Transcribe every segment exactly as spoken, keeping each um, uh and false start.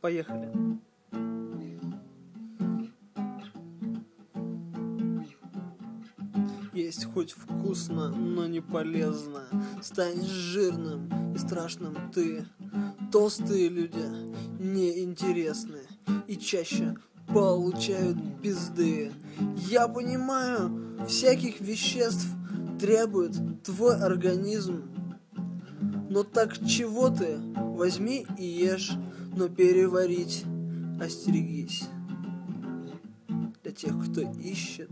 Поехали. Есть хоть вкусно, но не полезно. Станешь жирным и страшным ты. Толстые люди неинтересны и чаще получают пизды. Я понимаю, всяких веществ требует твой организм. Но так чего ты? Возьми и ешь, но переварить остерегись. Для тех, кто ищет,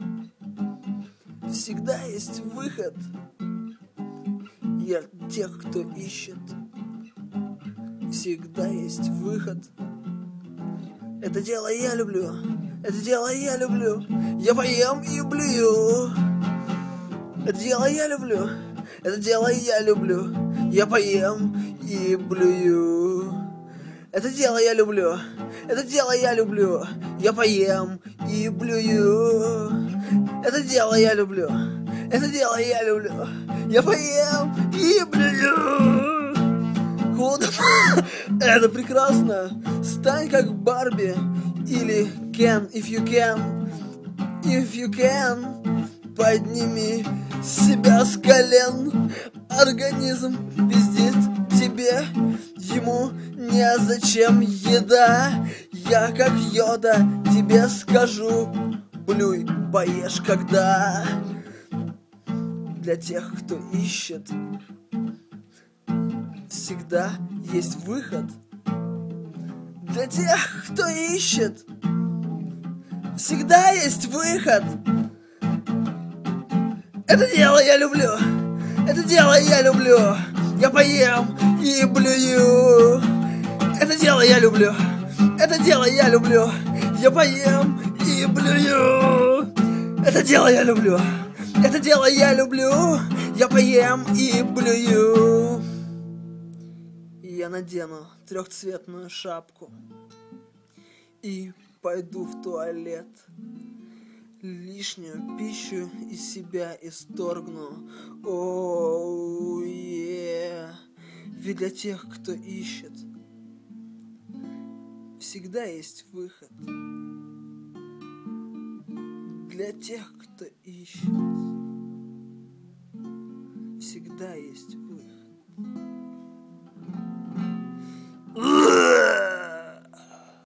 всегда есть выход. Для тех, кто ищет, всегда есть выход. Это дело я люблю, это дело я люблю. Я поем и блюю. Это дело я люблю, это дело я люблю. Я поем и блюю. Это дело я люблю, это дело я люблю. Я поем и блюю. Это дело я люблю, это дело я люблю. Я поем и блюю. Куда? Это прекрасно. Стань как Барби или Кен, if you can, if you can. Подними себя с колен. Организм пиздит тебе, ему незачем еда. Я как Йода тебе скажу: блюй, поешь когда. Для тех, кто ищет, всегда есть выход. Для тех, кто ищет, всегда есть выход. Это дело я люблю, это дело я люблю. Я поем и блюю. Это дело я люблю, это дело я люблю. Я поем и блюю. Это дело я люблю, это дело я люблю. Я поем и блюю. Я надену трехцветную шапку и пойду в туалет. Лишнюю пищу из себя исторгну. Оу, е. Ведь для тех, кто ищет, всегда есть выход. Для тех, кто ищет, всегда есть выход.